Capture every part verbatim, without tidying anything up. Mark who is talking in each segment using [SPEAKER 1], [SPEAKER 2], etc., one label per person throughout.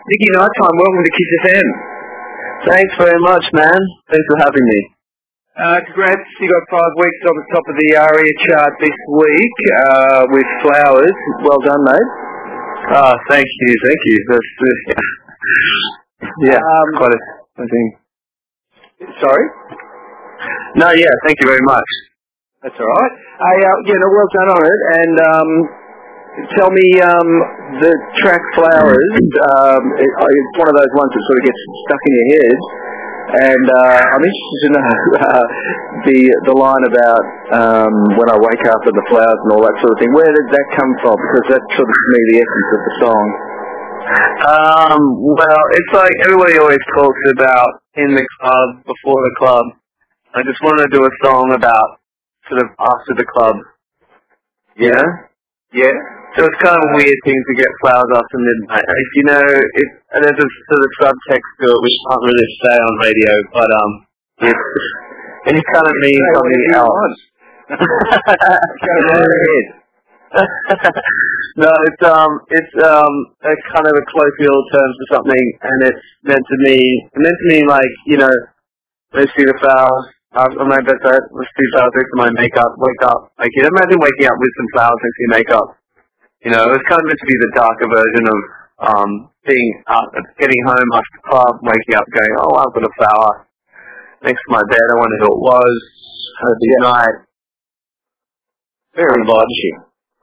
[SPEAKER 1] Nicky Nighttime, welcome to Kiss F M.
[SPEAKER 2] Thanks very much, man. Thanks for having me.
[SPEAKER 1] Uh, congrats, you got five weeks on the top of the ARIA chart this week uh, with Flowers. Well done, mate.
[SPEAKER 2] Oh, thank you, thank you. That's, uh, yeah, um, quite a, I think.
[SPEAKER 1] Sorry?
[SPEAKER 2] No, yeah, thank you very much.
[SPEAKER 1] That's all right. Hey, uh, yeah, no, well done on it. And um, tell me, um, the track Flowers, um, it, it's one of those ones that sort of gets stuck in your head. And uh, I'm interested to know uh, the the line about um, when I wake up and the flowers and all that sort of thing. Where did that come from? Because that's sort of, to me, the essence of the song.
[SPEAKER 2] Um, well, it's like everybody always talks about in the club, before the club. I just wanted to do a song about sort of after the club.
[SPEAKER 1] Yeah? Yeah.
[SPEAKER 2] So it's kind of a weird thing to get flowers after midnight. If you know, it, there's a sort of subtext to it which can't really say on radio, but um, it's, it kind of means
[SPEAKER 1] hey,
[SPEAKER 2] something else.
[SPEAKER 1] Go right ahead.
[SPEAKER 2] No, it's um, it's um, a kind of a colloquial term for something, and it's meant to mean, meant to mean like, you know, let's see the flowers. On my bedside, let's see flowers next to my makeup. Wake up, like, you know, imagine waking up with some flowers next to your makeup. You know, it was kind of meant to be the darker version of um, being up, getting home after the club, waking up, going, oh, I've got a flower next to my bed. I wonder who it was. Had a big
[SPEAKER 1] yeah.
[SPEAKER 2] night.
[SPEAKER 1] Very touchy.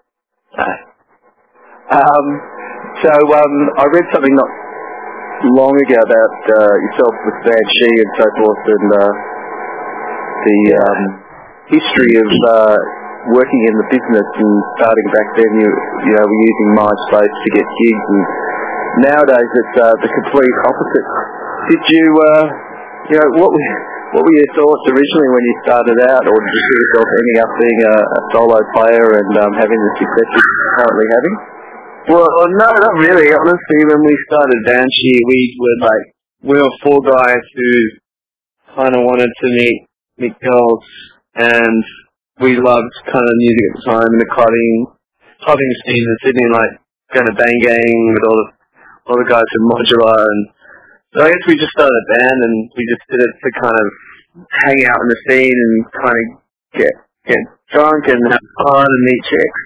[SPEAKER 1] Um, so um, I read something not long ago about uh, yourself with Banshee and so forth, and uh, the um, history of uh, working in the business and starting back then. You, you know, were using MySpace to get gigs, and nowadays it's uh, the complete opposite. Did you, uh, you know, what were what were your thoughts originally when you started out, or did you see yourself ending up being a, a solo player and um, having the success you're currently having?
[SPEAKER 2] Well, no, not really. Honestly, when we started Banshee, we were like, we were four guys who kind of wanted to meet, meet girls, and we loved kind of music at the time, and the clubbing, clubbing scene in Sydney, like going to Bang Gang with all the, all the guys from Modular, and so I guess we just started a band, and we just did it to kind of hang out in the scene and kind of get, get drunk and have fun and meet chicks.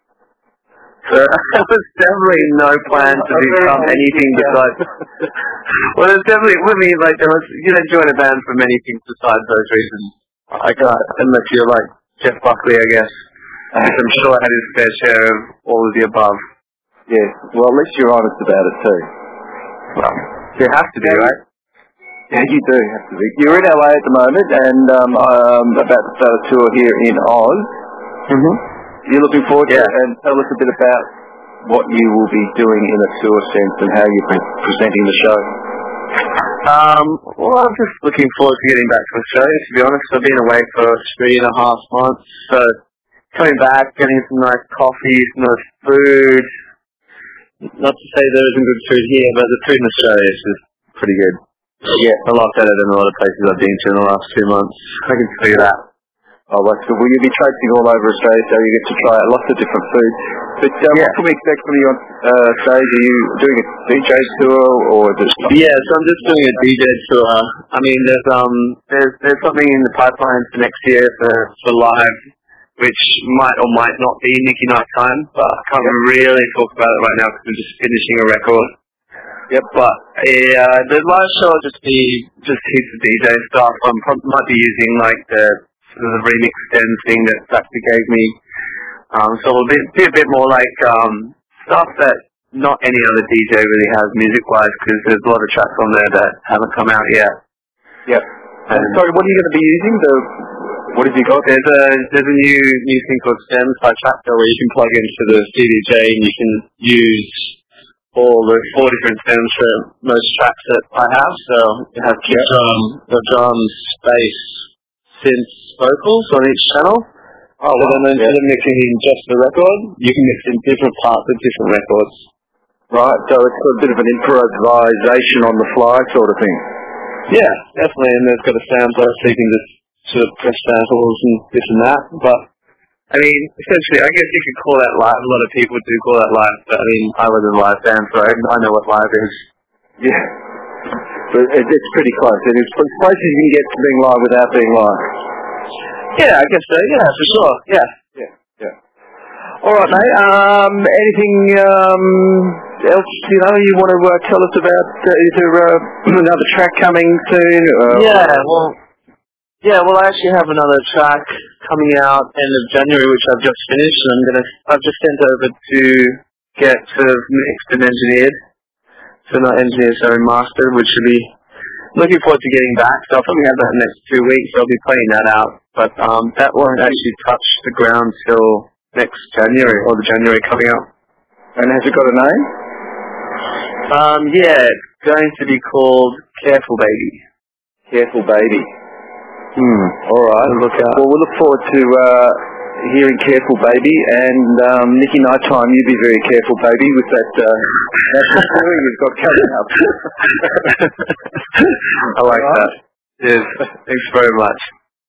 [SPEAKER 2] So there was definitely no plan to become anything besides. Well, there's definitely, I mean, like, there was, you don't join a band for many things besides those reasons. Like, uh, unless you're like Jeff Buckley, I guess. Which I'm sure had his fair share of all of the above.
[SPEAKER 1] Yeah, well, at least you're honest about it too.
[SPEAKER 2] Well, you have to be, right?
[SPEAKER 1] Yeah, you do have to be. You're in L A at the moment, and um, I'm about to start a tour here in Oz.
[SPEAKER 2] Mm-hmm.
[SPEAKER 1] You're looking forward to
[SPEAKER 2] yeah.
[SPEAKER 1] it, and tell us a bit about what you will be doing in a tour sense and how you're pre- presenting the show.
[SPEAKER 2] Um, well, I'm just looking forward to getting back to Australia, to be honest. I've been away for three and a half months, so coming back, getting some nice coffee, some nice food. Not to say there isn't good food here, but the food in Australia is just pretty good.
[SPEAKER 1] Yeah.
[SPEAKER 2] A lot better than a lot of places I've been to in the last two months. I can tell you that.
[SPEAKER 1] Oh, that's good. Well, you'll be traipsing all over Australia, so you get to try lots of different food. But um,
[SPEAKER 2] yeah.
[SPEAKER 1] what can we expect from you on uh, stage? Are you doing a D J tour, or just...
[SPEAKER 2] Yeah, so I'm just doing a D J tour. I mean, there's um, there's there's something in the pipeline for next year for for live, which might or might not be Nicky Nighttime, but I can't yep. really talk about it right now because we're just finishing a record. Yep. But uh, the live show will just be just heaps of D J stuff. I probably might be using like the the remix den thing that Saxby gave me. Um, so it'll be, be a bit more like um, stuff that not any other D J really has music-wise, because there's a lot of tracks on there that haven't come out yet.
[SPEAKER 1] Yep. And sorry, what are you going to be using? The what have you got?
[SPEAKER 2] There's a there's a new new thing called Stems by Tracker where you can plug into the C D J and you can use all the four different stems for most tracks that I have. So you have kick drum, the drums, bass, synth, vocals on each channel. Oh, so wow. Then instead yeah. of mixing in just the record, you can mix in different parts of different records.
[SPEAKER 1] Right, so it's got a bit of an improvisation on the fly sort of thing.
[SPEAKER 2] Yeah, definitely, and there's got a sampler so you can just sort of press samples and this and that. But, I mean, essentially, I guess you could call that live. A lot of people do call that live, but I mean, I was in a live band, so I, I know what live is.
[SPEAKER 1] Yeah. But it, it's pretty close. It is places you can get to being live without being live.
[SPEAKER 2] Yeah, I guess so. Yeah, for sure. Yeah.
[SPEAKER 1] Yeah. Yeah. All right, mate. Um, anything um, else, you know, you want to uh, tell us about? Uh, is there uh, another track coming soon? Uh,
[SPEAKER 2] yeah, well, yeah, well, I actually have another track coming out end of January, which I've just finished, and I'm gonna, I've just sent over to get sort of mixed and engineered. So not engineered, sorry, mastered, which should be looking forward to getting back. So I'll probably have that in the next two weeks. I'll be playing that out, but um, that won't actually touch the ground till next January, or the January coming out.
[SPEAKER 1] And has it got a name?
[SPEAKER 2] Um, yeah, it's going to be called Careful Baby.
[SPEAKER 1] Careful Baby. Hmm. All right.
[SPEAKER 2] Look out.
[SPEAKER 1] Well, we look forward to uh, hearing Careful Baby, and um, Nicky Nighttime, you be very careful, baby, with that uh, national tour you've got coming up.
[SPEAKER 2] I like right. that. Yes. Thanks very much.